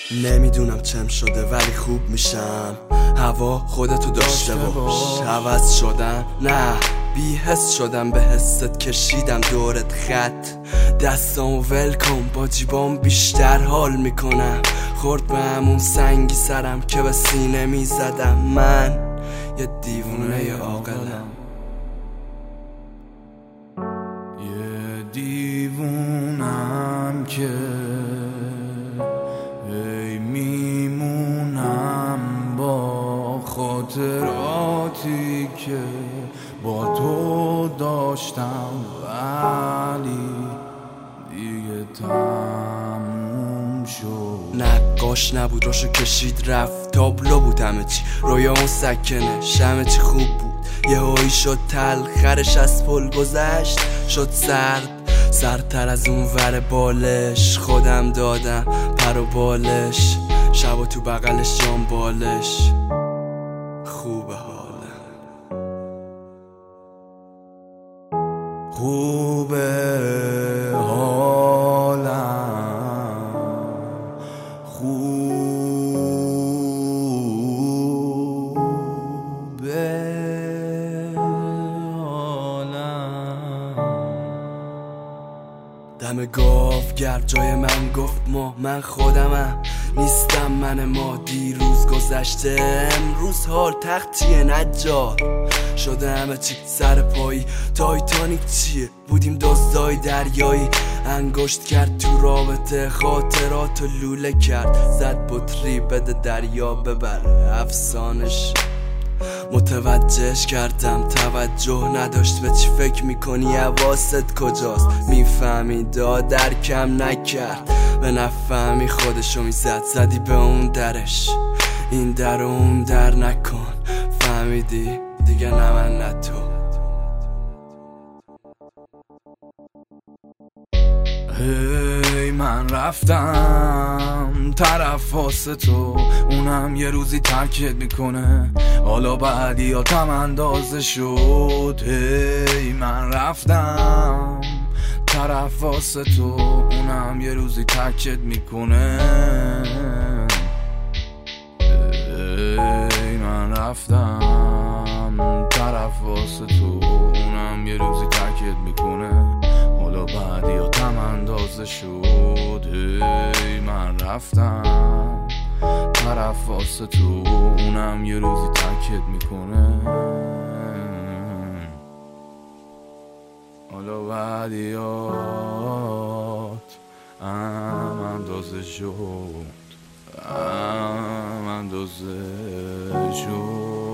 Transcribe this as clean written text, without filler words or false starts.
نمیدونم چم شده ولی خوب میشم. هوا خودتو داشته باش. عوض شدم نه بی‌حس شدم، به حست کشیدم دورت خط. دستامو ول کن با جیبام بیشتر حال میکنم. خورد به همون سنگی سرم که به سینه میزدم. من یه دیوونه عاقلم. یه دیوونم که ای میمونم با خاطراتی که با تو داشتم، ولی دیگه تموم شد. نقاش نبود روشو کشید رفت، تابلو بود همه چی، رویامون سکنه همه چی خوب بود. یه هایی شد تلخرش از پل گذشت، شد سردتر از اون ور بالش. خودم دادم پر و بالش، شب و تو بغلش جام بالش. خوبه حالم، خوبه حالم، خوبه دم گاوگر جای من گفت ما، من خودمم نیستم من ما. دیروز گذشته امروز حال تختیه نجار شده همه چی سر پایی. تایتانیک چیه بودیم دزدای دریایی، انگشت کرد تو رابطه خاطراتو لوله کرد. زد بطری بده دریا ببره افسانش. متوجهش کردم توجه نداشت به چی فکر میکنی، حواست کجاست. میفهمی درکم نکرد، به نفهمی خودشو میزد. زدی به اون درش، این در و اون در نکن. فهمیدی دیگه نه من نه تو. هی من رفتم طرف واسه تو، اونم یه روزی ترکت میکنه، حالا بعدی ها کم اندازه شد. هی من رفتم طرف واسه تو، اونم یه روزی ترکت میکنه. هی من رفتم طرف واسه تو، اونم یه روزی ترکت میکنه، حالا بعدی ها کم اندازه شد. هی من رفتم طرف واسه تو، اونم یه روزی ترکت میکنه، حالا بعدیات هم اندازه شد، هم اندازه شد.